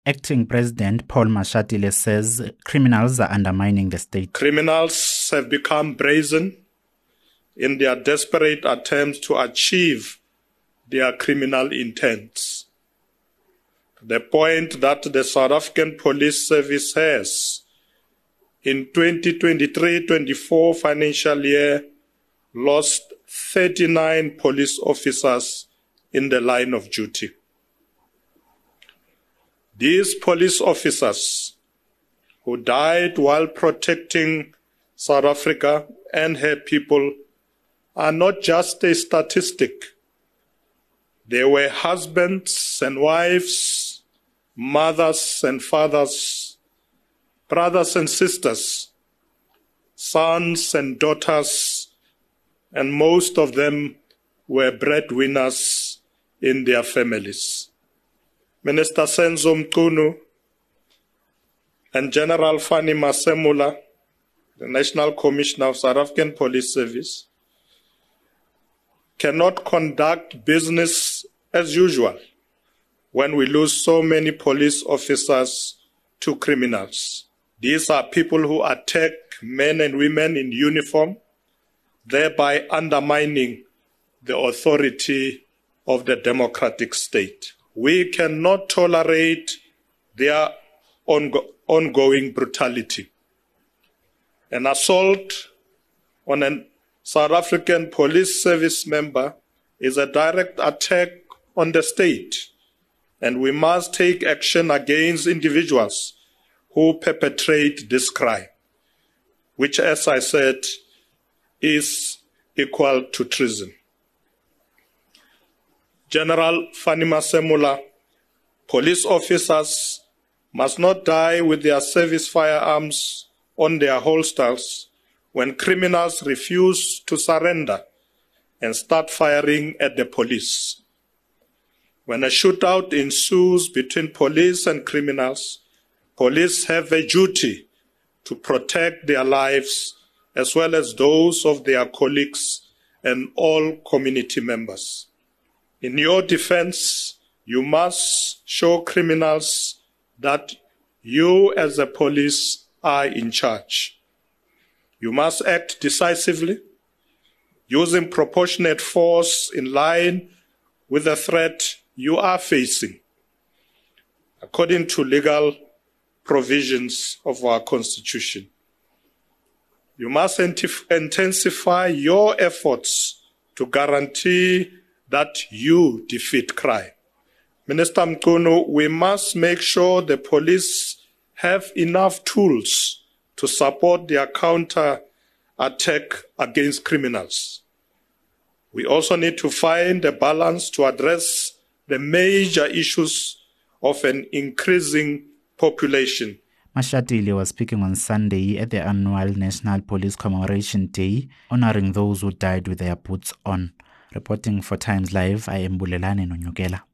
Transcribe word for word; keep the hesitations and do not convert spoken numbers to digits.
Acting President Paul Mashatile says criminals are undermining the state. Criminals have become brazen in their desperate attempts to achieve their criminal intents. The point that the South African Police Service has in twenty twenty-three twenty-four financial year lost thirty-nine police officers in the line of duty. These police officers who died while protecting South Africa and her people are not just a statistic. They were husbands and wives, mothers and fathers, brothers and sisters, sons and daughters, and most of them were breadwinners in their families. Minister Senzo Mchunu and General Fanny Masemula, the National Commissioner of South African Police Service, cannot conduct business as usual when we lose so many police officers to criminals. These are people who attack men and women in uniform, thereby undermining the authority of the democratic state. We cannot tolerate their ongo- ongoing brutality. An assault on a South African Police Service member is a direct attack on the state, and we must take action against individuals who perpetrate this crime, which, as I said, is equal to treason. General Fanny Masemula, police officers must not die with their service firearms on their holsters when criminals refuse to surrender and start firing at the police. When a shootout ensues between police and criminals, police have a duty to protect their lives as well as those of their colleagues and all community members. In your defense, you must show criminals that you as the police are in charge. You must act decisively, using proportionate force in line with the threat you are facing, according to legal provisions of our Constitution. You must intensify your efforts to guarantee that you defeat crime. Minister Mchunu, we must make sure the police have enough tools to support their counter-attack against criminals. We also need to find a balance to address the major issues of an increasing population. Mashatile was speaking on Sunday at the annual National Police Commemoration Day, honoring those who died with their boots on. Reporting for Times Live, I am Bulelani Nonyukela.